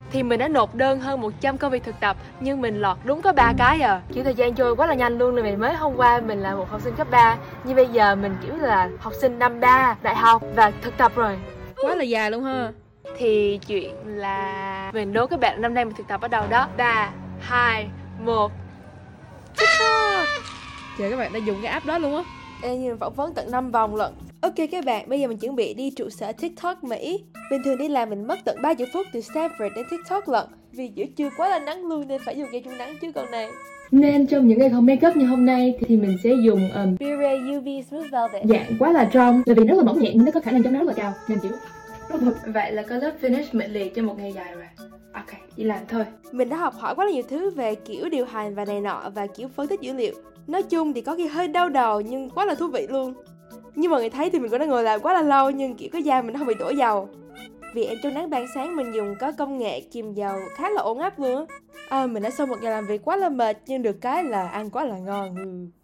thì mình đã nộp đơn hơn 100 công việc thực tập, nhưng mình lọt đúng có 3 cái à. Kiểu thời gian trôi quá là nhanh luôn, vì mới hôm qua mình là một học sinh cấp 3, nhưng bây giờ mình kiểu là học sinh năm 3 đại học và thực tập rồi. Quá là dài luôn ha. Thì chuyện là mình đố các bạn năm nay mình thực tập ở đâu đó. 3, 2, 1. TikTok. Trời, các bạn đã dùng cái app đó luôn á. Ê, nhưng phỏng vấn tận 5 vòng lận. Ok các bạn, bây giờ mình chuẩn bị đi trụ sở TikTok Mỹ. Bình thường đi làm mình mất tận 30 phút từ Stanford đến TikTok lận. Vì giữa trưa quá là nắng luôn nên phải dùng kem chống nắng chứ còn này. Nên trong những ngày không make up như hôm nay thì mình sẽ dùng Bure UV Smooth Velvet. dạng quá là trong, bởi vì nó rất là mỏng nhẹ nhưng nó có khả năng chống nắng rất là cao, nên kiểu vậy là có lớp finish mệnh liệt cho một ngày dài rồi. Ok, đi làm thôi. Mình đã học hỏi quá là nhiều thứ về kiểu điều hành và này nọ và kiểu phân tích dữ liệu. Nói chung thì có khi hơi đau đầu nhưng quá là thú vị luôn. Như mọi người thấy thì mình cũng đã ngồi làm quá là lâu nhưng kiểu cái da mình nó không bị đổ dầu. Vì em chống nắng ban sáng mình dùng có công nghệ chìm dầu khá là ổn áp luôn á. Mình đã sau một ngày làm việc quá là mệt nhưng được cái là ăn quá là ngon.